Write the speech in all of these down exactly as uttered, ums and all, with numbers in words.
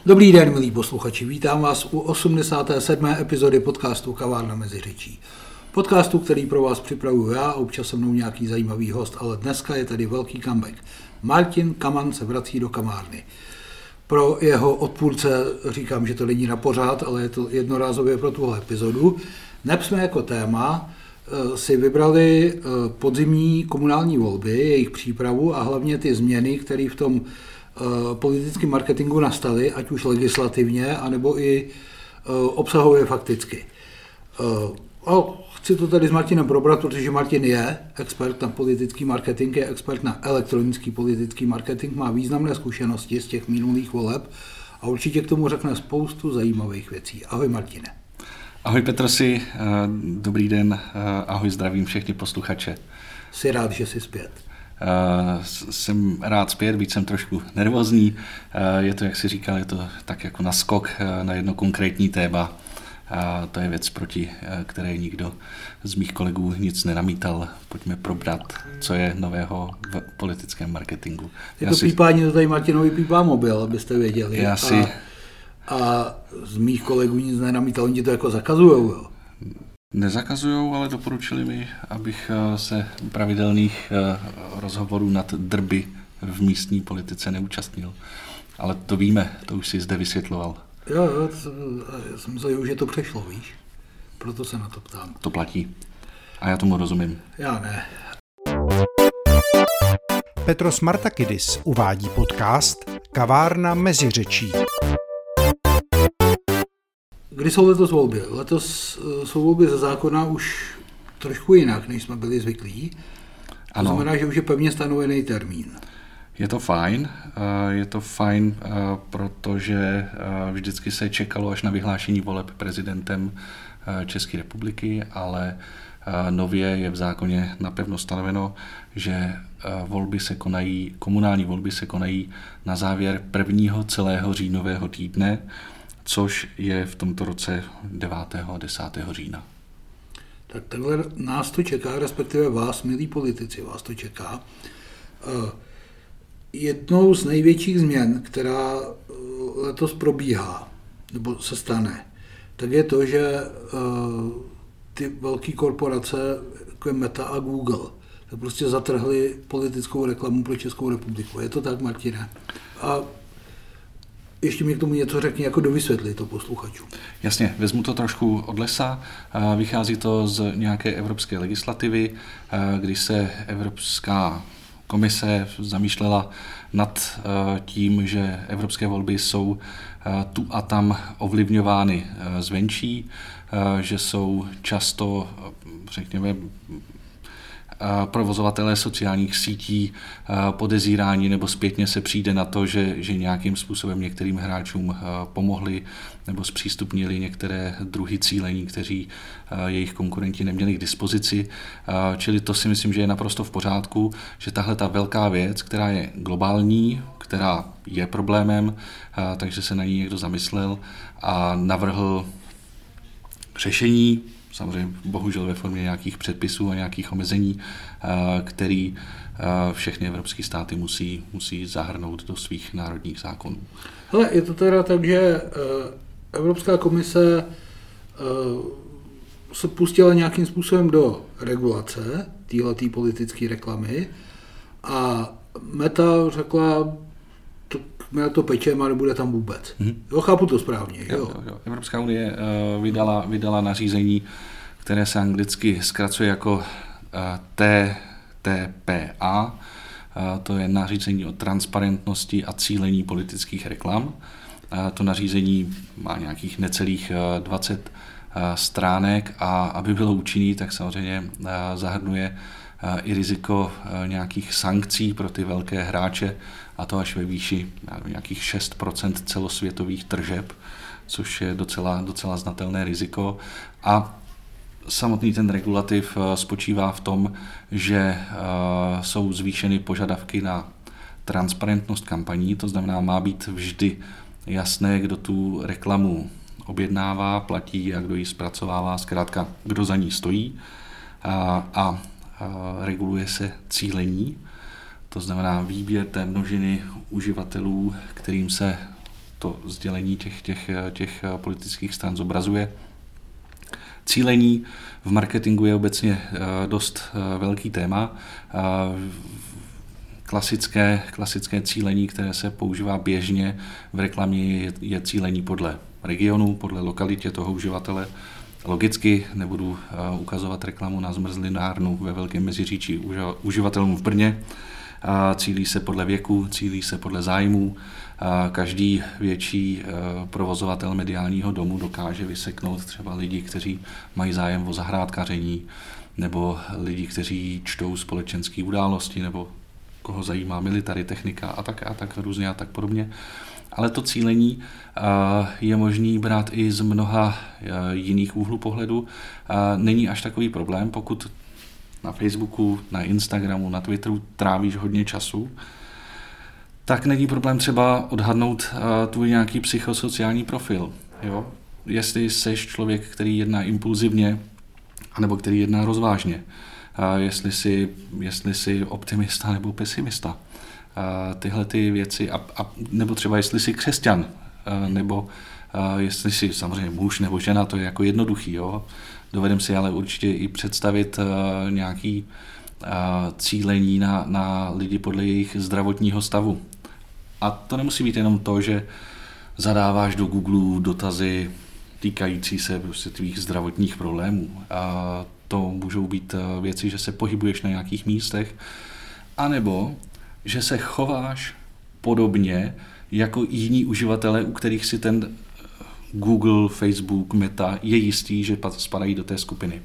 Dobrý den, milí posluchači, vítám vás u osmdesáté sedmé epizody podcastu Kavárna mezi řečí. Podcastu, který pro vás připravuju já, občas se mnou nějaký zajímavý host, ale dneska je tady velký comeback. Martin Kaman se vrací do kavárny. Pro jeho odpůrce říkám, že to není na pořád, ale je to jednorázově pro tuhle epizodu. Dnes jsme jako téma si vybrali podzimní komunální volby, jejich přípravu a hlavně ty změny, které v tom politickém marketingu nastaly, ať už legislativně, anebo i obsahově fakticky. A chci to tady s Martinem probrat, protože Martin je expert na politický marketing, je expert na elektronický politický marketing, má významné zkušenosti z těch minulých voleb a určitě k tomu řekne spoustu zajímavých věcí. Ahoj Martine. Ahoj Petrosi, dobrý den, ahoj, zdravím všechny posluchače. Jsi rád, že jsi zpět? Uh, jsem rád zpět, byť jsem trošku nervózní. Uh, je to, jak jsi říkal, je to tak jako naskok uh, na jedno konkrétní téma. Uh, to je věc, proti uh, které nikdo z mých kolegů nic nenamítal. Pojďme probrat, co je nového v politickém marketingu. Je to si... pípání, to tady Martinovi pípá mobil, abyste věděli. Já si... a, a z mých kolegů nic nenamítal, oni to jako zakazujou, jo? Nezakazujou, ale doporučili mi, abych se pravidelných rozhovorů nad drby v místní politice neúčastnil. Ale to víme, to už si zde vysvětloval. Jo, jo, já jsem myslel, že to přešlo, víš? Proto se na to ptám. To platí. A já tomu rozumím. Já ne. Petros Martakidis uvádí podcast Kavárna mezi řečí. Kdy jsou letos volby? Letos jsou volby ze zákona už trošku jinak, než jsme byli zvyklí. To ano. Znamená, že už je pevně stanovený termín. Je to fajn, je to fajn, protože vždycky se čekalo až na vyhlášení voleb prezidentem České republiky, ale nově je v zákoně napevno stanoveno, že volby se konají, komunální volby se konají na závěr prvního celého říjnového týdne, což je v tomto roce devátého a desátého října. Tak takhle nás to čeká, respektive vás, milí politici, vás to čeká. Jednou z největších změn, která letos probíhá, nebo se stane, tak je to, že ty velké korporace, jako je Meta a Google, tak prostě zatrhly politickou reklamu pro Českou republiku. Je to tak, Martine? A ještě mi k tomu něco řekni, jako dovysvětli to posluchačům. Jasně, vezmu to trošku od lesa. Vychází to z nějaké evropské legislativy, kdy se Evropská komise zamýšlela nad tím, že evropské volby jsou tu a tam ovlivňovány zvenčí, že jsou často, řekněme, provozovatelé sociálních sítí podezírání nebo zpětně se přijde na to, že, že nějakým způsobem některým hráčům pomohli nebo zpřístupnili některé druhy cílení, kteří jejich konkurenti neměli k dispozici. Čili to si myslím, že je naprosto v pořádku, že tahle ta velká věc, která je globální, která je problémem, takže se na ní někdo zamyslel a navrhl řešení, samozřejmě bohužel ve formě nějakých předpisů a nějakých omezení, který všechny evropské státy musí, musí zahrnout do svých národních zákonů. Hele, je to teda tak, že Evropská komise se pustila nějakým způsobem do regulace téhletý politické reklamy a Meta řekla, my na to pečeme a nebude tam vůbec. Hmm. Jo, chápu to správně. Jo. Jo, jo. Evropská unie uh, vydala, vydala nařízení, které se anglicky zkracuje jako uh, T T P A. Uh, to je nařízení o transparentnosti a cílení politických reklam. Uh, to nařízení má nějakých necelých uh, dvacet uh, stránek a aby bylo účinný, tak samozřejmě uh, zahrnuje uh, i riziko uh, nějakých sankcí pro ty velké hráče, a to až ve výši nějakých šest procent celosvětových tržeb, což je docela, docela znatelné riziko. A samotný ten regulativ spočívá v tom, že jsou zvýšeny požadavky na transparentnost kampaní, to znamená, má být vždy jasné, kdo tu reklamu objednává, platí a kdo ji zpracovává, zkrátka kdo za ní stojí, a, a, a reguluje se cílení, to znamená výběr té množiny uživatelů, kterým se to sdělení těch, těch, těch politických stran zobrazuje. Cílení v marketingu je obecně dost velký téma. Klasické, klasické cílení, které se používá běžně v reklamě, je, je cílení podle regionu, podle lokalitě toho uživatele. Logicky nebudu uh, ukazovat reklamu na zmrzlinárnu ve Velkém Meziříčí uža, uživatelům v Brně. Uh, cílí se podle věku, cílí se podle zájmů. Uh, každý větší uh, provozovatel mediálního domu dokáže vyseknout třeba lidi, kteří mají zájem o zahrádkaření, nebo lidi, kteří čtou společenské události, nebo koho zajímá military, technika a tak a tak různě a tak podobně. Ale to cílení je možný brát i z mnoha jiných úhlů pohledu. Není až takový problém, pokud na Facebooku, na Instagramu, na Twitteru trávíš hodně času, tak není problém třeba odhadnout tvůj nějaký psychosociální profil. Jo? Jestli seš člověk, který jedná impulzivně, anebo který jedná rozvážně. Jestli jsi, jestli jsi optimista nebo pesimista. Tyhle ty věci, a, a, nebo třeba jestli jsi křesťan, nebo jestli jsi samozřejmě muž nebo žena, to je jako jednoduchý. Jo? Dovedem si ale určitě i představit nějaký cílení na, na lidi podle jejich zdravotního stavu. A to nemusí být jenom to, že zadáváš do Google dotazy týkající se prostě tvých zdravotních problémů. A to můžou být věci, že se pohybuješ na nějakých místech, anebo že se chováš podobně jako jiní uživatelé, u kterých si ten Google, Facebook, Meta je jistý, že spadají do té skupiny.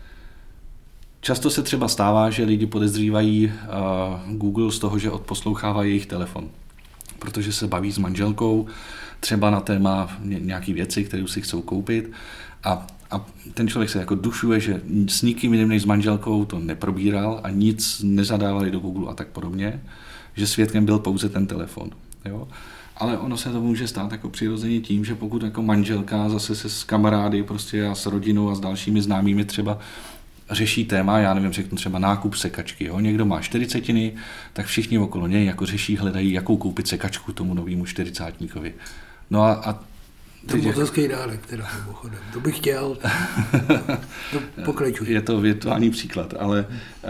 Často se třeba stává, že lidi podezřívají uh, Google z toho, že odposlouchává jejich telefon, protože se baví s manželkou, třeba na téma nějaký věci, které si chcou koupit, a A ten člověk se jako dušuje, že s nikým jiným než s manželkou to neprobíral a nic nezadávali do Google a tak podobně, že svědkem byl pouze ten telefon. Jo? Ale ono se to může stát jako přirozeně tím, že pokud jako manželka zase se s kamarády prostě a s rodinou a s dalšími známými třeba řeší téma, já nevím, řeknu třeba nákup sekačky. Jo? Někdo má čtyřicetiny, tak všichni okolo něj jako řeší, hledají, jakou koupit sekačku tomu novému čtyřicátníkovi. No a, a to je moc hezký dárek, teda mimochodem. To bych chtěl. To pokračuj. Je to virtuální příklad, ale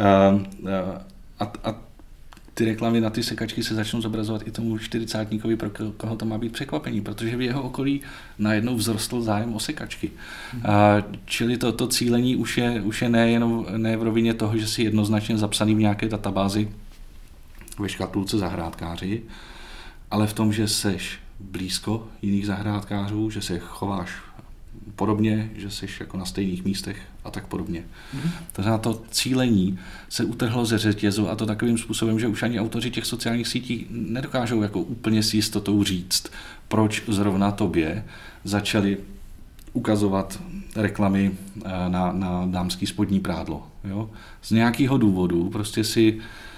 a, a, a ty reklamy na ty sekačky se začnou zobrazovat i tomu čtyřicátníkovi, pro koho to má být překvapení, protože v jeho okolí najednou vzrostl zájem o sekačky. Hmm. A, čili to, to cílení už je, už je nejenom ne v rovině toho, že si jednoznačně zapsaný v nějaké databázi ve škatulce zahrádkáři, ale v tom, že seš blízko jiných zahrádkářů, že se chováš podobně, že jsi jako na stejných místech a tak podobně. Mm-hmm. To znamená, to cílení se utrhlo ze řetězu, a to takovým způsobem, že už ani autoři těch sociálních sítí nedokážou jako úplně s jistotou říct, proč zrovna tobě začali ukazovat reklamy na, na dámský spodní prádlo. Jo? Z nějakého důvodu prostě si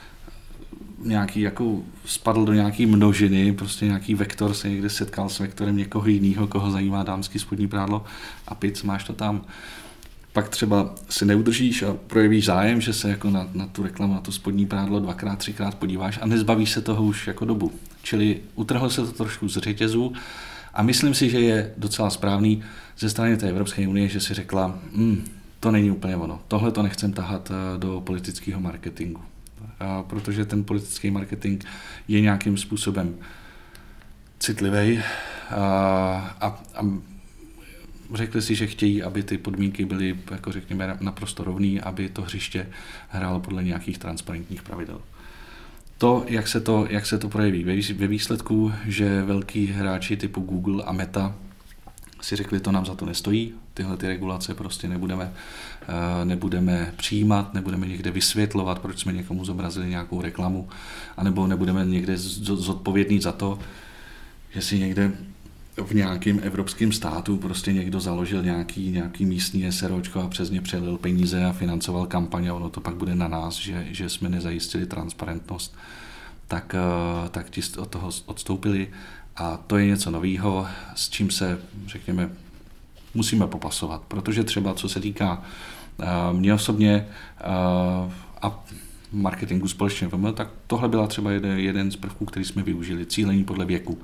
nějaký jako spadl do nějaký množiny, prostě nějaký vektor se někde setkal s vektorem někoho jiného, koho zajímá dámský spodní prádlo, a pic, máš to tam. Pak třeba si neudržíš a projevíš zájem, že se jako na, na tu reklamu, na to spodní prádlo dvakrát, třikrát podíváš a nezbavíš se toho už jako dobu. Čili utrhlo se to trošku z řetězu a myslím si, že je docela správný ze strany té Evropské unie, že si řekla, hm, to není úplně ono, tohle to nechcem tahat do politického marketingu. A protože ten politický marketing je nějakým způsobem citlivý a, a, a řekli si, že chtějí, aby ty podmínky byly, jako řekněme, naprosto rovný, aby to hřiště hrálo podle nějakých transparentních pravidel. To, jak se to, jak se to projeví ve výsledku, že velký hráči typu Google a Meta si řekli, to nám za to nestojí, tyhle ty regulace prostě nebudeme, nebudeme přijímat, nebudeme někde vysvětlovat, proč jsme někomu zobrazili nějakou reklamu, anebo nebudeme někde zodpovědný za to, že si někde v nějakém evropském státu prostě někdo založil nějaký, nějaký místní SROčko a přes ně přelil peníze a financoval kampaň a ono to pak bude na nás, že, že jsme nezajistili transparentnost, tak, tak ti od toho odstoupili. A to je něco nového, s čím se, řekněme, musíme popasovat, protože třeba co se týká uh, mě osobně uh, a marketingu společně, tak tohle byla třeba jeden, jeden z prvků, který jsme využili, cílení podle věku.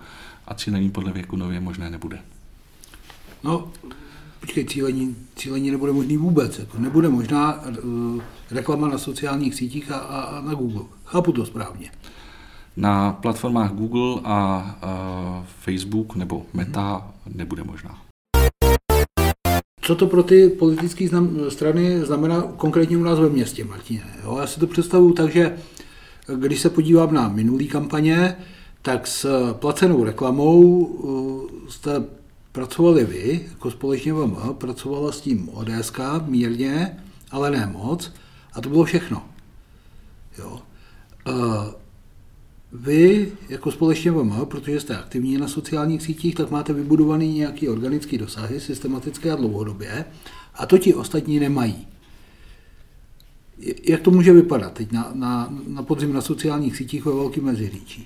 a cílení podle věku nově možné nebude. No, počkej, cílení, cílení nebude možný vůbec. Jako nebude možná uh, reklama na sociálních sítích a, a, a na Google. Chápu to správně. Na platformách Google a, a Facebook nebo Meta nebude možná. Co to pro ty politické znam, strany znamená konkrétně u nás ve městě, Martine? Jo, já si to představuju tak, že když se podívám na minulý kampaně, tak s placenou reklamou uh, jste pracovali vy, jako společně V M, pracovala s tím O D S ka mírně, ale ne moc, a to bylo všechno. Jo. Uh, Vy, jako společně V M, protože jste aktivní na sociálních sítích, tak máte vybudovaný nějaký organický dosahy, systematické a dlouhodobě, a to ti ostatní nemají. Jak to může vypadat teď na, na, na podzim na sociálních sítích ve Velkém Meziříčí?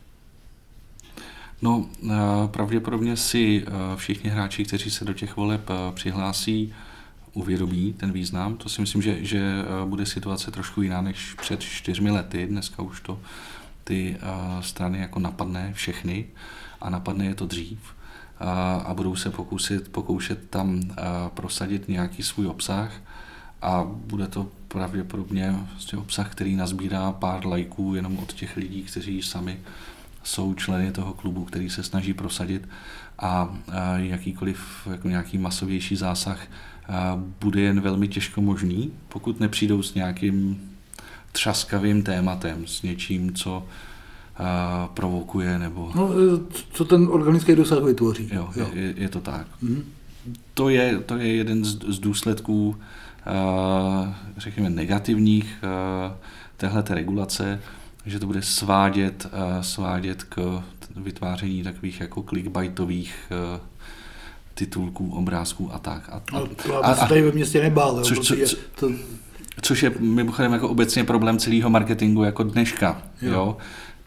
No, pravděpodobně si všichni hráči, kteří se do těch voleb přihlásí, uvědomí ten význam. To si myslím, že, že bude situace trošku jiná než před čtyřmi lety. Dneska už to ty strany jako napadne všechny a napadne je to dřív a budou se pokusit, pokoušet tam prosadit nějaký svůj obsah a bude to pravděpodobně vlastně obsah, který nazbírá pár lajků jenom od těch lidí, kteří sami jsou členy toho klubu, který se snaží prosadit a jakýkoliv jako nějaký masovější zásah bude jen velmi těžko možný, pokud nepřijdou s nějakým třaskavým tématem, s něčím, co uh, provokuje, nebo... No, co ten organický dosah vytvoří. Jo, jo. Je, je to tak. Mm-hmm. To, je, to je jeden z, z důsledků, uh, řekněme, negativních uh, téhleté regulace, že to bude svádět, uh, svádět k vytváření takových jako clickbaitových uh, titulků, obrázků a tak. A, a, a, a se tady ve městě nebál, což, protože co, to... Což je mimochodem jako obecně problém celého marketingu jako dneška. Jo. Jo?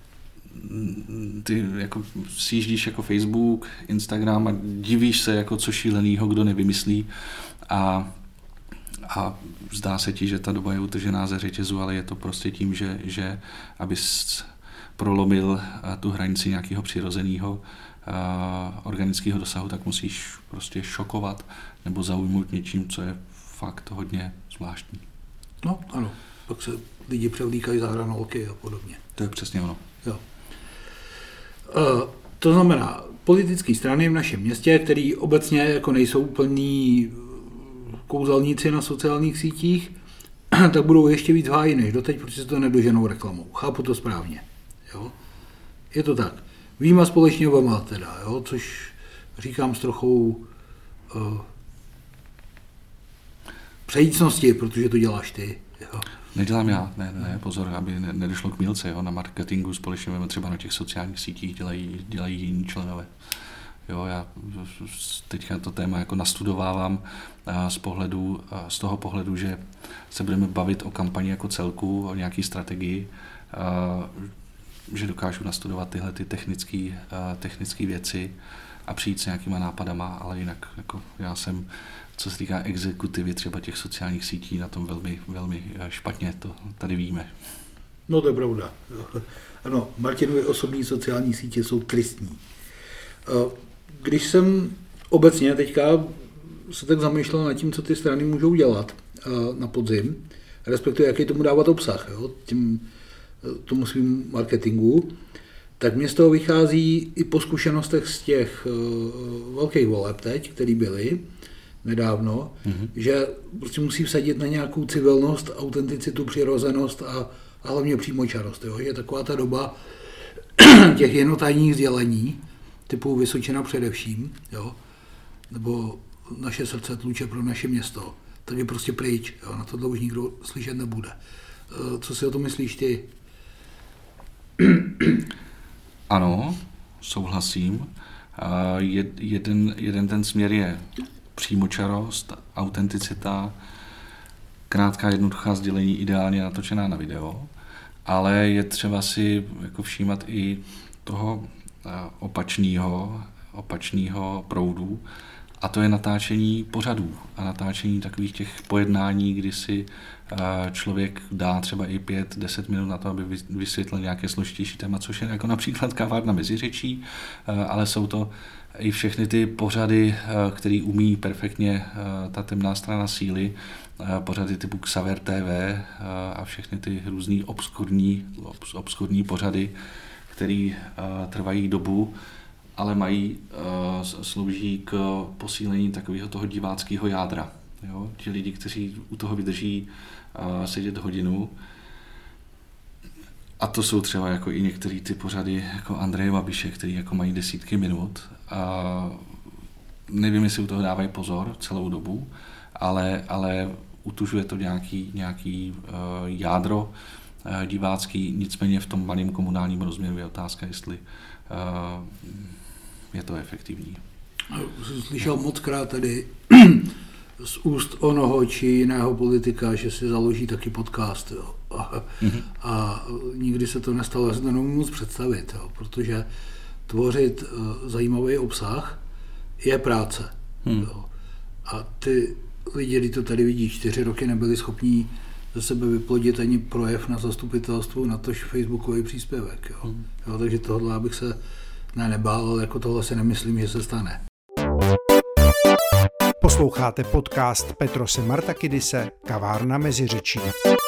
Ty jako sjíždíš jako Facebook, Instagram a divíš se, jako co šílenýho, kdo nevymyslí a, a zdá se ti, že ta doba je utržená ze řetězu, ale je to prostě tím, že, že abys prolomil tu hranici nějakého přirozeného organického dosahu, tak musíš prostě šokovat nebo zaujmout něčím, co je fakt hodně zvláštní. No, ano. Pak se lidi převlíkají za hranolky a podobně. To je přesně ono. Jo. E, to znamená, politické strany v našem městě, které obecně jako nejsou úplní kouzelníci na sociálních sítích, tak budou ještě víc hájí než doteď, protože se to nedoženou reklamou. Chápu to správně. Jo? Je to tak. Výjima společně obama teda, jo? Což říkám s trochou uh, přejícnosti, protože to děláš ty. Jo. Nedělám já, ne, ne, pozor, aby nedošlo k mýlce, jo, na marketingu společně třeba na těch sociálních sítích dělají, dělají jiní členové. Jo, já teďka to téma jako nastudovávám z pohledu, z toho pohledu, že se budeme bavit o kampani jako celku, o nějaký strategii, že dokážu nastudovat tyhle ty technické technické věci a přijít s nějakýma nápadama, ale jinak jako já jsem, co se týká exekutivy třeba těch sociálních sítí, na tom velmi, velmi špatně, to tady víme. No to je pravda. Ano, Martinovy osobní sociální sítě jsou tristní. Když jsem obecně teďka se tak zamýšlel nad tím, co ty strany můžou dělat na podzim, respektive jaký tomu dávat obsah, jo, tím, tomu svým marketingu, tak mě z toho vychází i po zkušenostech z těch uh, velkých voleb teď, které byly nedávno, mm-hmm. že prostě musí vsadit na nějakou civilnost, autenticitu, přirozenost a, a hlavně přímočarost. Jo? Je taková ta doba těch jednotajních sdělení, typu Vysočina především, jo? Nebo naše srdce tluče pro naše město, tak je prostě pryč. Jo? Na tohle už nikdo slyšet nebude. Uh, co si o tom myslíš ty? Ano, souhlasím. Jeden, jeden ten směr je přímočarost, autenticita, krátká jednoduchá sdělení, ideálně natočená na video, ale je třeba si jako všímat i toho opačného, opačného proudu, A to je natáčení pořadů a natáčení takových těch pojednání, kdy si člověk dá třeba i pět, deset minut na to, aby vysvětlil nějaké složitější téma, což je jako například Kavárna Meziřečí, ale jsou to i všechny ty pořady, který umí perfektně ta temná strana síly, pořady typu Xaver T V a všechny ty různý obskurní, obskurní pořady, které trvají dobu, ale mají, slouží k posílení takového toho diváckého jádra. Jo? Ti lidi, kteří u toho vydrží sedět hodinu, a to jsou třeba jako i některé ty pořady jako Andreje Babiše, který jako mají desítky minut. A nevím, jestli u toho dávají pozor celou dobu, ale, ale utužuje to nějaký, nějaký uh, jádro uh, divácký, nicméně v tom malém komunálním rozměru je otázka, jestli uh, je to efektivní. Jsem slyšel mockrát tady z úst onoho či jiného politika, že si založí taky podcast. Jo. A, mm-hmm. a nikdy se to nestalo, já si to nemůžu moc představit, jo, protože tvořit uh, zajímavý obsah je práce. Mm. Jo. A ty lidi, kteří to tady vidí, čtyři roky nebyli schopní ze sebe vyplodit ani projev na zastupitelstvu, natož facebookový příspěvek. Jo. Mm. Jo, takže tohle abych se ne, nebál, ale jako tohle si nemyslím, že se stane. Posloucháte podcast Petrose Martakidise Kavárna Meziřečí.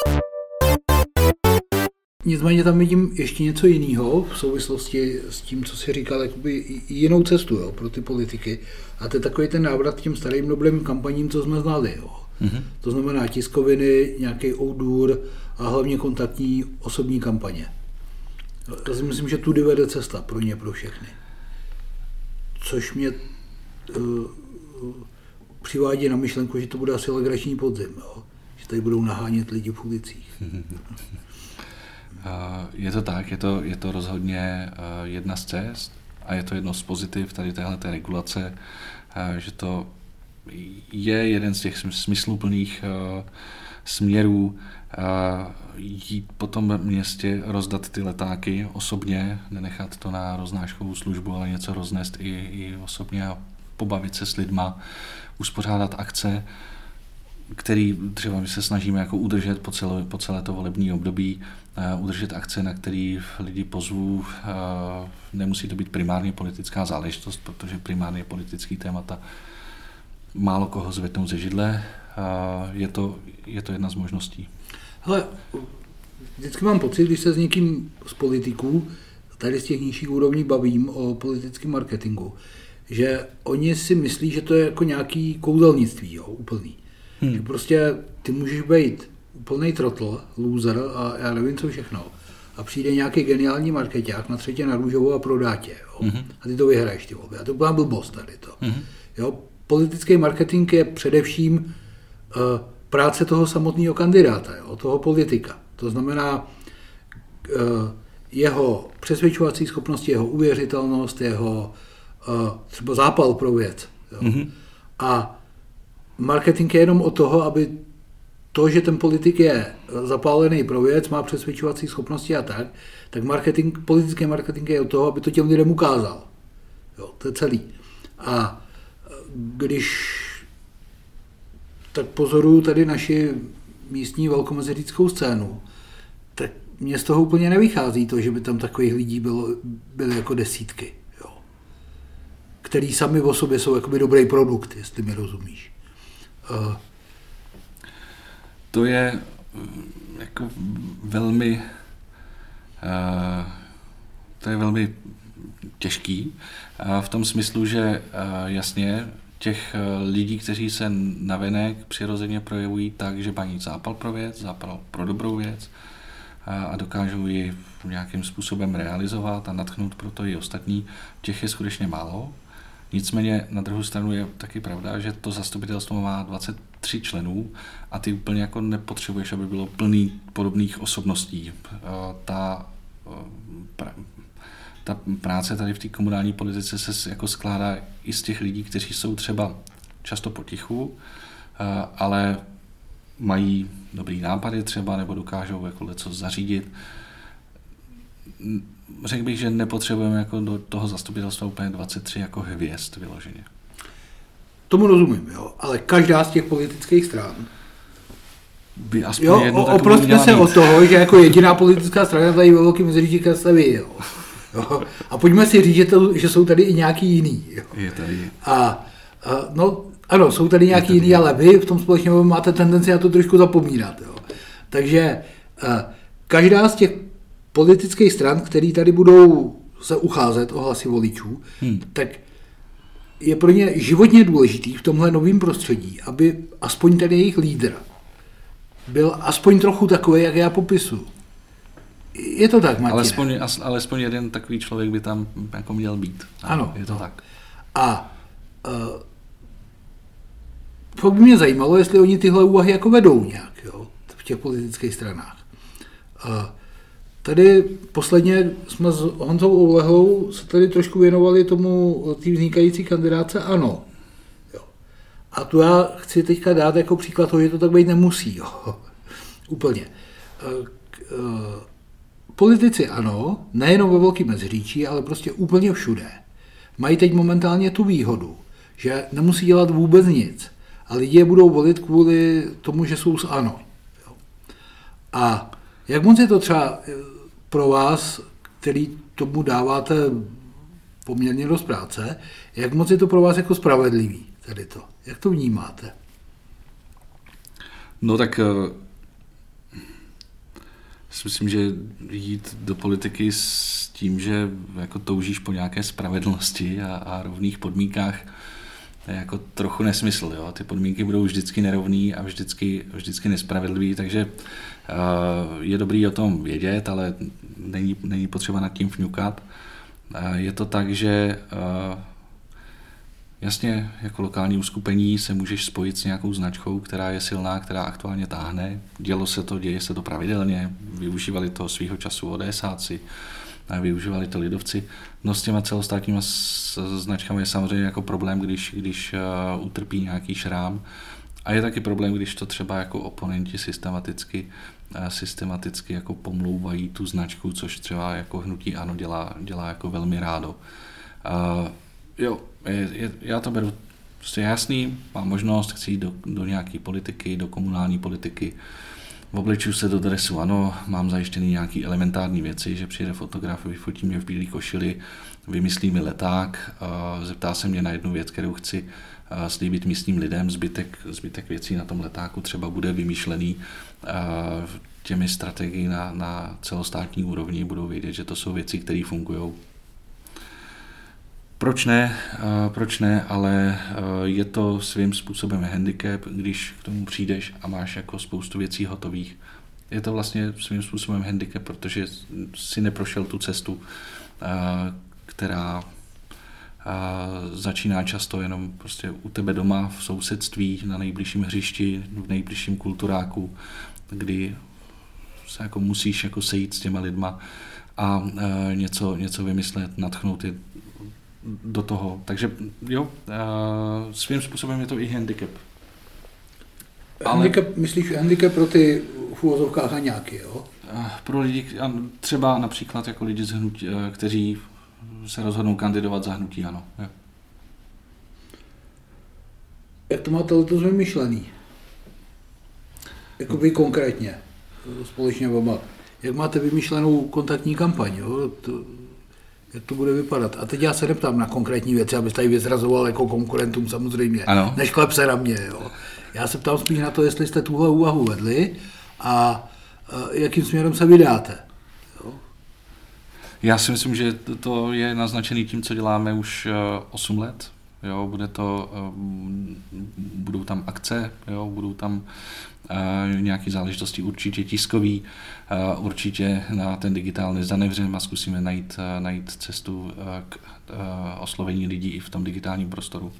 Nicméně tam vidím ještě něco jiného v souvislosti s tím, co jsi říkal, jakoby jinou cestu, jo, pro ty politiky. A to je takový ten návrat k těm starým dobrým kampaním, co jsme znali. Jo. Mm-hmm. To znamená tiskoviny, nějaký outdoor a hlavně kontaktní osobní kampaně. Já si myslím, že tudy vede cesta pro ně, pro všechny. Což mě uh, přivádí na myšlenku, že to bude asi legrační podzim, jo. Že tady budou nahánět lidi v ulicích. Je to tak, je to, je to rozhodně jedna z cest a je to jedno z pozitiv tady téhleté regulace, že to je jeden z těch smysluplných směrů jít po tom městě, rozdat ty letáky osobně, nenechat to na roznáškovou službu, ale něco roznést i, i osobně a pobavit se s lidma, uspořádat akce, který třeba my se snažíme jako udržet po celé, po celé to volební období, uh, udržet akce, na který lidi pozvu. Uh, nemusí to být primárně politická záležitost, protože primárně politický témata málo koho zvednou ze židle. Uh, je to, je to jedna z možností. Hele, vždycky mám pocit, když se s někým z politiků, tady z těch nižších úrovní bavím o politickém marketingu, že oni si myslí, že to je jako nějaký kouzelnictví, jo, úplný. Hmm. Že prostě ty můžeš být úplný trotl, loser a já nevím co všechno. A přijde nějaký geniální markeťák na třetí na růžovou a prodá tě. Jo. Hmm. A ty to vyhraješ ty volby. A to byla blbost tady to. Hmm. Jo, politický marketing je především uh, práce toho samotného kandidáta, jo, toho politika. To znamená uh, jeho přesvědčovací schopnosti, jeho uvěřitelnost, jeho uh, třeba zápal pro věc. Jo. Hmm. A marketing je jenom o toho, aby to, že ten politik je zapálený pro věc, má přesvědčovací schopnosti a tak, tak marketing, politický marketing je o toho, aby to těm lidem ukázal. Jo, to je celý. A když tak pozoruju tady naši místní velkomeziříckou scénu, tak mně z toho úplně nevychází to, že by tam takových lidí bylo, byly jako desítky. Jo. Který sami o sobě jsou jakoby dobrý produkt, jestli mi rozumíš. Uh. To je jako velmi uh, to je velmi těžký uh, v tom smyslu, že uh, jasně těch uh, lidí, kteří se navenek přirozeně projevují tak, že mají zápal pro věc, zápal pro dobrou věc uh, a dokážou ji nějakým způsobem realizovat a nadchnout pro to i ostatní, těch je skutečně málo. Nicméně na druhou stranu je taky pravda, že to zastupitelstvo má dvacet tři členů a ty úplně jako nepotřebuješ, aby bylo plný podobných osobností. Ta, ta práce tady v té komunální politice se jako skládá i z těch lidí, kteří jsou třeba často potichu, ale mají dobrý nápady třeba nebo dokážou jako něco zařídit. Řekl bych, že nepotřebujeme jako do toho zastupitelstva úplně dvacet tři jako hvězd vyloženě. tomu rozumím, jo, ale každá z těch politických stran by aspoň jo, jednu takovou oprostíme se mít. od toho, že jako jediná politická strana tady ve Velkém Meziříčí jste vy, jo. jo. A pojďme si říct, že, to, že jsou tady i nějaký jiný. Jo. Je tady. A, a no, ano, jsou tady nějaký jiný, ale vy v tom společně máte tendenci na to trošku zapomínat. Jo. Takže a, každá z těch politických stran, které tady budou se ucházet o hlasy voličů, hmm. tak je pro ně životně důležitý v tomhle novém prostředí, aby aspoň ten jejich lídr byl aspoň trochu takový, jak já popisuju. Je to tak, Matěj? Alespoň, alespoň jeden takový člověk by tam jako měl být. Ano. Je to tak. A uh, fakt by mě zajímalo, jestli oni tyhle úvahy jako vedou nějak, jo, v těch politických stranách. Uh, tady posledně jsme s Honzou Oulehlou se tady trošku věnovali tomu té vznikající kandidáce ANO. Jo. A tu já chci teďka dát jako příklad toho, že to tak být nemusí. Jo. Úplně. Uh, uh, Politici ANO, nejenom ve Velkém Meziříčí, ale prostě úplně všude, mají teď momentálně tu výhodu, že nemusí dělat vůbec nic a lidi je budou volit kvůli tomu, že jsou z ANO. A jak moc je to třeba pro vás, který tomu dáváte poměrně dost práce, jak moc je to pro vás jako spravedlivý tady to? Jak to vnímáte? No tak myslím, že jít do politiky s tím, že jako toužíš po nějaké spravedlnosti a, a rovných podmínkách, je jako trochu nesmysl. Jo? Ty podmínky budou vždycky nerovný a vždycky, vždycky nespravedlivý, takže uh, je dobrý o tom vědět, ale není, není potřeba nad tím fňukat. Uh, je to tak, že uh, jasně, jako lokální uskupení se můžeš spojit s nějakou značkou, která je silná, která aktuálně táhne. Dělo se to, děje se to pravidelně, využívali to svýho času ODSáci, využívali to lidovci. No s těma celostátníma značkami je samozřejmě jako problém, když, když uh, utrpí nějaký šrám. A je taky problém, když to třeba jako oponenti systematicky, uh, systematicky jako pomlouvají tu značku, což třeba jako hnutí ANO dělá, dělá jako velmi rádo. Uh, jo, je, je, já to beru prostě jasný, mám možnost, chci jít do, do nějaké politiky, do komunální politiky, oblečuju se do dresu, ano, mám zajištěný nějaký elementární věci, že přijede fotograf, vyfotí mě v bílé košili, vymyslí mi leták, zeptá se mě na jednu věc, kterou chci slíbit místním lidem, zbytek, zbytek věcí na tom letáku třeba bude vymýšlený těmi strategií na, na celostátní úrovni, budou vědět, že to jsou věci, které fungují. Proč ne, proč ne, ale je to svým způsobem handicap, když k tomu přijdeš a máš jako spoustu věcí hotových. Je to vlastně svým způsobem handicap, protože si neprošel tu cestu, která začíná často jenom prostě u tebe doma, v sousedství, na nejbližším hřišti, v nejbližším kulturáku, kdy se jako musíš jako sejít s těma lidma a něco, něco vymyslet, nadchnout je do toho. Takže jo, svým způsobem je to i handicap. Ale... Handicap, myslíš handicap pro ty v uvozovkách haňáky, jo? Pro lidi, třeba například jako lidi z hnutí, kteří se rozhodnou kandidovat za hnutí, ano. Jo. Jak to máte letos vymyšlený? Jakoby konkrétně, společně oba. Jak máte vymyšlenou kontaktní kampaň, jo? To... Jak to bude vypadat. A teď já se neptám na konkrétní věci, abys tady vyzrazoval jako konkurentům samozřejmě, ano. Než klep se na mě. Jo. Já se ptám spíš na to, jestli jste tuhle úvahu vedli a, a jakým směrem se vydáte. Jo. Já si myslím, že to je naznačený tím, co děláme už osm let. Jo, bude to, budou tam akce, jo, budou tam nějaké záležitosti určitě tiskový, určitě na ten digitál nezanevřeme a zkusíme najít, najít cestu k oslovení lidí i v tom digitálním prostoru.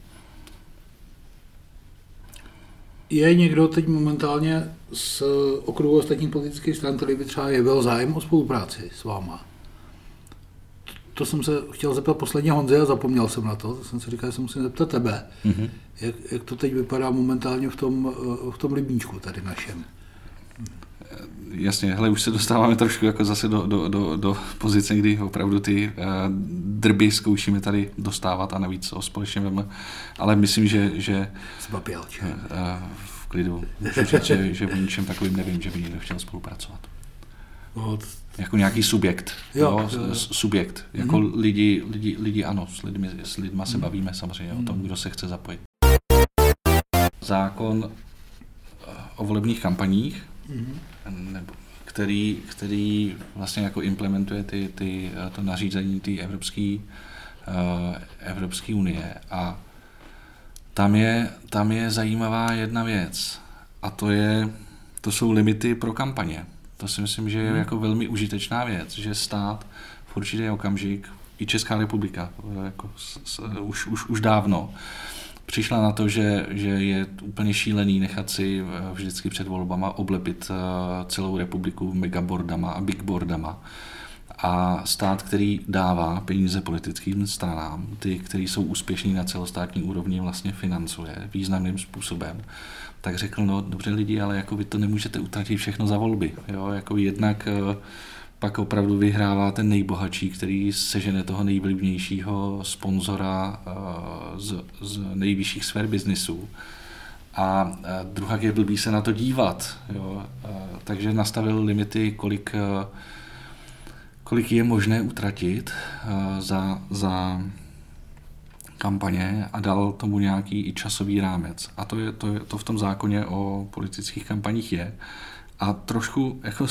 Je někdo teď momentálně z okruhu ostatních politických stran, který by třeba jevil zájem o spolupráci s váma? To jsem se chtěl zeptat posledně Honzy a zapomněl jsem na to. To jsem si říkal, že se musím zeptat tebe. Mm-hmm. Jak, jak to teď vypadá momentálně v tom, v tom rybníčku tady našem? Jasně, hele, už se dostáváme trošku jako zase do, do, do, do pozice, kdy opravdu ty uh, drby zkoušíme tady dostávat a navíc o společně veme, ale myslím, že, že uh, v klidu můžu říct, že, že o ničem takovým nevím, že by někdo chtěl spolupracovat. No, jako nějaký subjekt, jo, jo, jo. subjekt, jako mm-hmm. lidi, lidi, lidi ano, s lidmi, s lidma se bavíme samozřejmě mm-hmm. o tom, kdo se chce zapojit. Zákon o volebních kampaních, mm-hmm. nebo, který, který vlastně jako implementuje ty, ty, to nařízení té Evropské uh, Evropské unie a tam je, tam je zajímavá jedna věc a to je, to jsou limity pro kampaně. To si myslím, že je hmm. jako velmi užitečná věc, že stát v určitý okamžik, i Česká republika, jako s, s, už, už, už dávno, přišla na to, že, že je úplně šílený nechat si vždycky před volbama oblepit celou republiku megabordama a bigboardama. A stát, který dává peníze politickým stranám, ty, který jsou úspěšní na celostátní úrovni, vlastně financuje významným způsobem, tak řekl, no dobře lidi, ale jako vy to nemůžete utratit všechno za volby. Jo? Jako jednak pak opravdu vyhrává ten nejbohatší, který sežene toho nejvlivnějšího sponzora z, z nejvyšších sfér biznisu. A druhá je blbý se na to dívat. Jo? Takže nastavil limity, kolik, kolik je možné utratit za, za kampaně a dal tomu nějaký i časový rámec. A to, je, to, je, to v tom zákoně o politických kampaních je. A trošku jako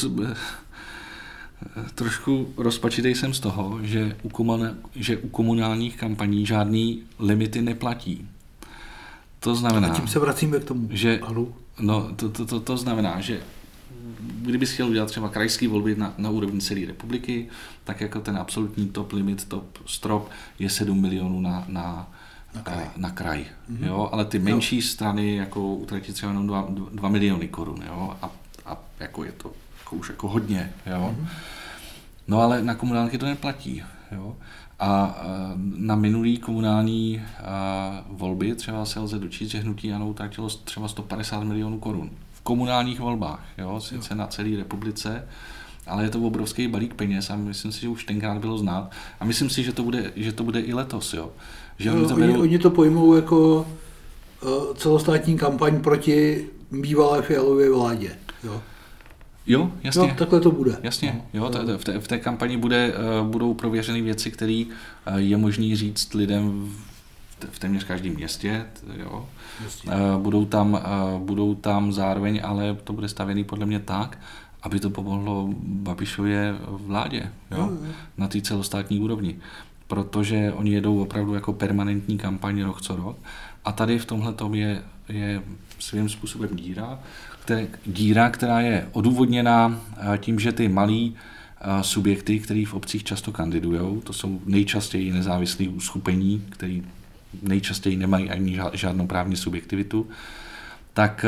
trošku rozpačitej jsem z toho, že u, komun, že u komunálních kampaní žádný limity neplatí. To znamená... A tím se vracíme k tomu. Že, no, to, to, to, to znamená, že kdybys chtěl udělat třeba krajské volby na, na úrovni celé republiky, tak jako ten absolutní top limit, top strop je sedm milionů na, na, na kraj. A, na kraj mm-hmm. jo? Ale ty menší jo. strany jako utratí třeba jenom dva miliony korun. Jo? A, a jako je to jako už jako hodně. Jo? Mm-hmm. No ale na komunálky to neplatí. Jo? A na minulý komunální volby třeba se lze dočíst, že hnutí ANO utratilo třeba sto padesát milionů korun. V komunálních volbách, jo, sice jo. na celé republice, ale je to obrovský balík peněz a myslím si, že už tenkrát bylo znát. A myslím si, že to bude, že to bude i letos, jo. Že jo oni, to oni, berou... oni to pojmou jako uh, celostátní kampaň proti bývalé Fialově vládě, jo. Jo, jasně. No, takhle to bude. Jasně, jo, t- v, té, v té kampani bude, uh, budou prověřeny věci, které uh, je možný říct lidem v, v téměř každém městě, jo. Uh, budou, tam, uh, budou tam zároveň, ale to bude stavěný podle mě tak, aby to pomohlo Babišově vládě, jo, jo, jo. na té celostátní úrovni. Protože oni jedou opravdu jako permanentní kampaň rok co rok a tady v tomhletom je, je svým způsobem díra, které, díra, která je odůvodněná tím, že ty malí subjekty, který v obcích často kandidujou, to jsou nejčastěji nezávislí uskupení, který nejčastěji nemají ani žádnou právní subjektivitu, tak,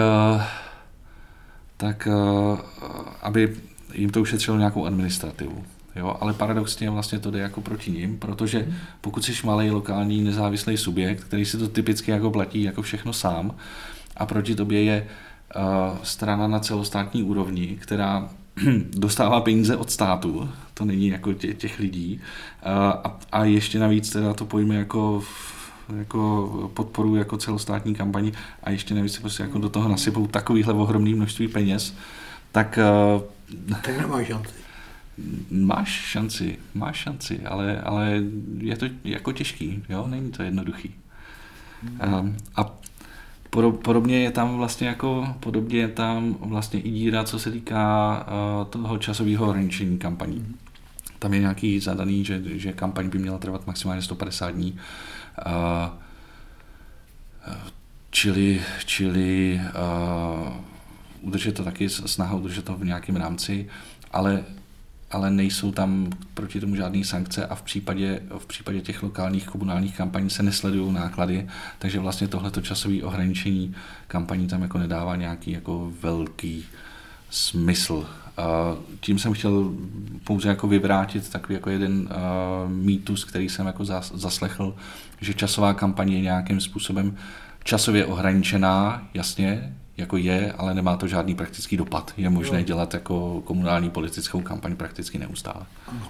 tak aby jim to ušetřilo nějakou administrativu. Jo, ale paradoxně vlastně to jde jako proti nim, protože pokud jsi malý lokální nezávislý subjekt, který si to typicky jako platí jako všechno sám a proti tobě je uh, strana na celostátní úrovni, která dostává peníze od státu, to není jako tě, těch lidí uh, a, a ještě navíc teda to pojme jako jako podporu jako celostátní kampaní a ještě navíc prostě jako do toho nasypou takovýhle ohromný množství peněz, tak uh, tak nemáš šanci. Máš šanci, máš šanci, ale, ale je to jako těžký, jo, není to jednoduchý. Hmm. Um, a podobně je tam vlastně jako, podobně je tam vlastně i díra, co se týká uh, toho časového ohraničení kampaní. Hmm. Tam je nějaký zadaný, že, že kampaň by měla trvat maximálně sto padesát dní, uh, čili, čili uh, udržet to taky, snaha udržet to v nějakém rámci, ale ale nejsou tam proti tomu žádné sankce a v případě, v případě těch lokálních komunálních kampaní se nesledují náklady, takže vlastně tohleto časové ohraničení kampaní tam jako nedává nějaký jako velký smysl. Tím jsem chtěl pouze jako vyvrátit takový jako jeden mýtus, který jsem jako zaslechl, že časová kampaň je nějakým způsobem časově ohraničená, jasně, jako je, ale nemá to žádný praktický dopad. Je možné jo. dělat jako komunální politickou kampaň prakticky neustále. Ano.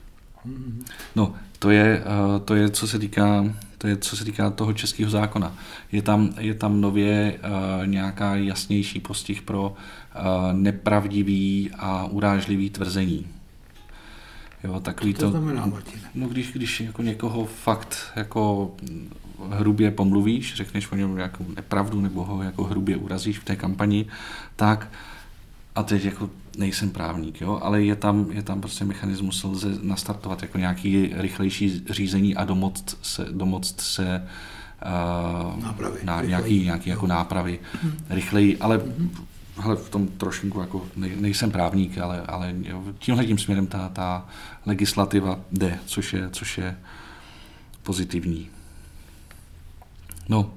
No, to je, to je, co se týká, to je, co se týká toho českého zákona. Je tam, je tam nově uh, nějaká jasnější postih pro uh, nepravdivý a urážlivý tvrzení. Jo, takový to, to znamená, Martine? No, když, když jako někoho fakt jako hrubě pomluvíš, řekneš o něm nějakou nepravdu nebo ho jako hrubě urazíš v té kampani, tak a teď jako nejsem právník, jo, ale je tam, je tam prostě mechanismus, lze nastartovat jako nějaký rychlejší řízení a domoct se, domoct se uh, nápravy, na nějaký, nějaký jako nápravy hmm. rychleji, ale hmm. hele, v tom trošinku jako nej, nejsem právník, ale, ale tímhle tím směrem ta, ta legislativa jde, což je, což je pozitivní. No,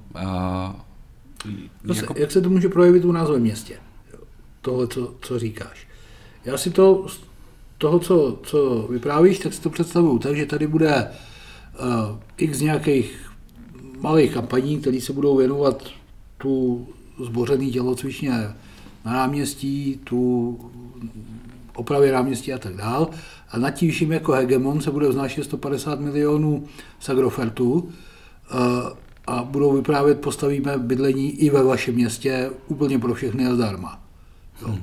uh, no jako... Jak se to může projevit u nás ve městě? Tohle, co, co říkáš. Já si to, z toho, co, co vyprávíš, tak si to představuju tak, že tady bude uh, x nějakých malých kampaní, které se budou věnovat tu zbořený tělocvičně na náměstí, tu opravě náměstí a tak dál. A nad tím vším jako hegemon se bude vznášet sto padesát milionů z Agrofertu uh, a budou vyprávět, postavíme bydlení i ve vašem městě úplně pro všechny a zdarma. Jo.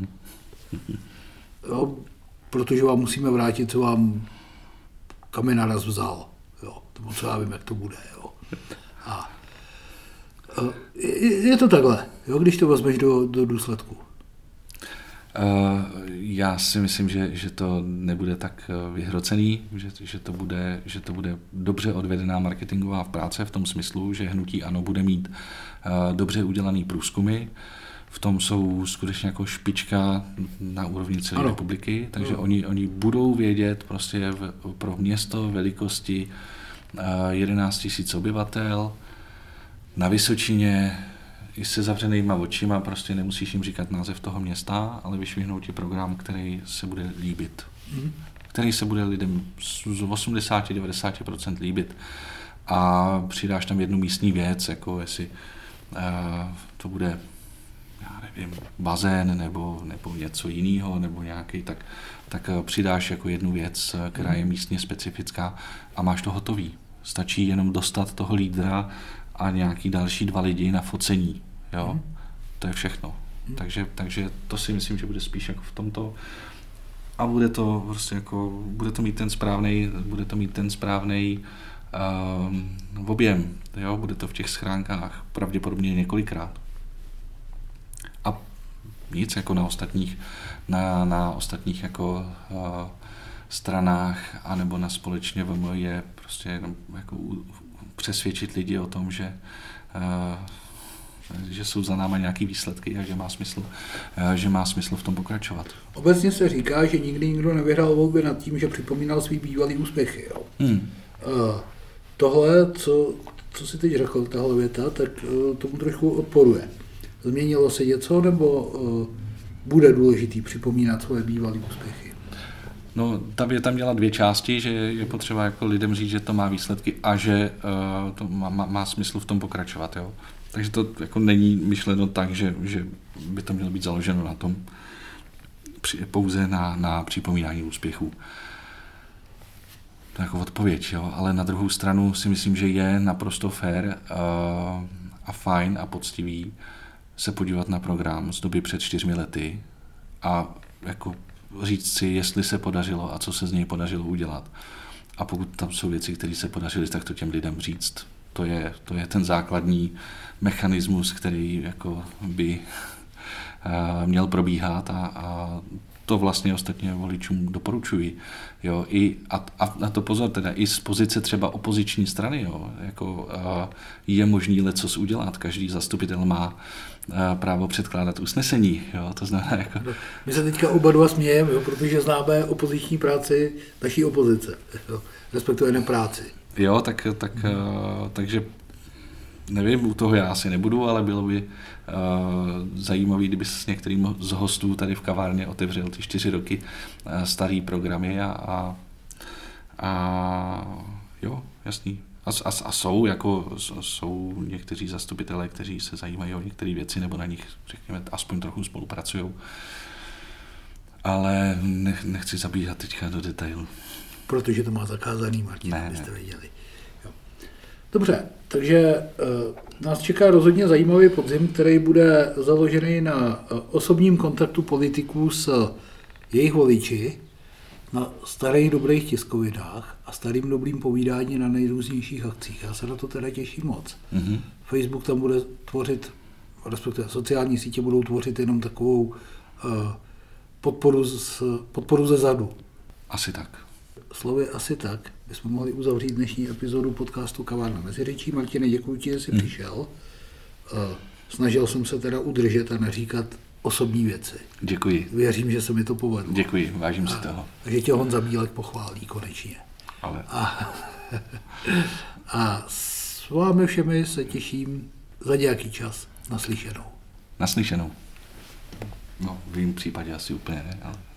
Jo, protože vám musíme vrátit, co vám kamenář vzal. Jo, to co já vím, jak to bude. Jo. A je, je to takhle, jo, když to vezmeš do, do důsledku. Uh, já si myslím, že, že to nebude tak vyhrocený, že, že, to bude, že to bude dobře odvedená marketingová práce v tom smyslu, že hnutí ANO bude mít uh, dobře udělaný průzkumy. V tom jsou skutečně jako špička na úrovni celé ano. republiky, takže ano. oni, oni budou vědět prostě v, pro město velikosti uh, jedenáct tisíc obyvatel na Vysočině i se zavřenýma očima, prostě nemusíš jim říkat název toho města, ale vyšvihnout ti program, který se bude líbit. Hmm. Který se bude lidem z osmdesát až devadesát procent líbit. A přidáš tam jednu místní věc, jako jestli uh, to bude já nevím, bazén nebo, nebo něco jiného, nebo nějaký, tak, tak přidáš jako jednu věc, která je místně specifická a máš to hotový. Stačí jenom dostat toho lídra a nějaký další dva lidi na focení. Jo? Mm. To je všechno. Mm. Takže, takže to si myslím, že bude spíš jako v tomto a bude to prostě jako, bude to mít ten správnej, bude to mít ten správnej um, objem. Jo? Bude to v těch schránkách pravděpodobně několikrát. A nic jako na ostatních, na, na ostatních jako uh, stranách anebo na společně V M je prostě jenom jako u, přesvědčit lidi o tom, že, uh, že jsou za náma nějaký výsledky a že má smysl, uh, že má smysl v tom pokračovat. Obecně se říká, že nikdy nikdo nevyhrál volby nad tím, že připomínal svý bývalý úspěchy. Jo. Hmm. Uh, tohle, co, co si teď řekl, tahle věta, tak uh, tomu trošku odporuje. Změnilo se něco, nebo uh, bude důležitý připomínat svoje bývalé úspěchy? No, ta věta měla dvě části, že je potřeba jako lidem říct, že to má výsledky a že uh, to má, má, má smysl v tom pokračovat. Jo? Takže to jako není myšleno tak, že, že by to mělo být založeno na tom, pouze na, na připomínání úspěchů. To je jako odpověď, jo? Ale na druhou stranu si myslím, že je naprosto fair uh, a fajn a poctivý se podívat na program z doby před čtyřmi lety a jako říct si, jestli se podařilo a co se z něj podařilo udělat. A pokud tam jsou věci, které se podařily, tak to těm lidem říct. To je, to je ten základní mechanismus, který jako by uh, měl probíhat a, a to vlastně ostatně voličům doporučuji. Jo, i, a, a na to pozor, teda i z pozice třeba opoziční strany, jo, jako, uh, je možný lecos udělat. Každý zastupitel má uh, právo předkládat usnesení. Jo, to znamená jako... My se teďka oba dva smějeme, jo, protože známe opoziční práci naší opozice, jo, respektive práci. Jo, tak, tak, hmm. uh, takže nevím, u toho já asi nebudu, ale bylo by uh, zajímavé, kdyby s některým z hostů tady v kavárně otevřel ty čtyři roky uh, starý programy a, a, a jo, jasný, A, a, a jsou, jako, jsou někteří zastupitelé, kteří se zajímají o některé věci nebo na nich, řekněme, aspoň trochu spolupracují. Ale nech, nechci zabíhat teďka do detailu. Protože to má zakázaný, Martin, ne, abyste ne. věděli. Jo. Dobře, takže uh, nás čeká rozhodně zajímavý podzim, který bude založený na uh, osobním kontaktu politiků s uh, jejich voliči, na starých dobrých tiskovinách a starým dobrým povídání na nejrůznějších akcích. Já se na to teda těším moc. Mm-hmm. Facebook tam bude tvořit, respektive sociální sítě budou tvořit jenom takovou uh, podporu, z, podporu ze zadu. Asi tak. Slovy asi tak, bychom mohli uzavřít dnešní epizodu podcastu Kavárna Meziříčí. Martine, děkuji ti, že jsi hmm. přišel. Uh, snažil jsem se teda udržet a neříkat osobní věci. Děkuji. Věřím, že se mi to povedlo. Děkuji, vážím si toho. A že tě Honza Bílek pochválí konečně. Ale... A, a s vámi všemi se těším za nějaký čas. Naslyšenou. Naslyšenou. No, v jejím případě asi úplně ne, ale...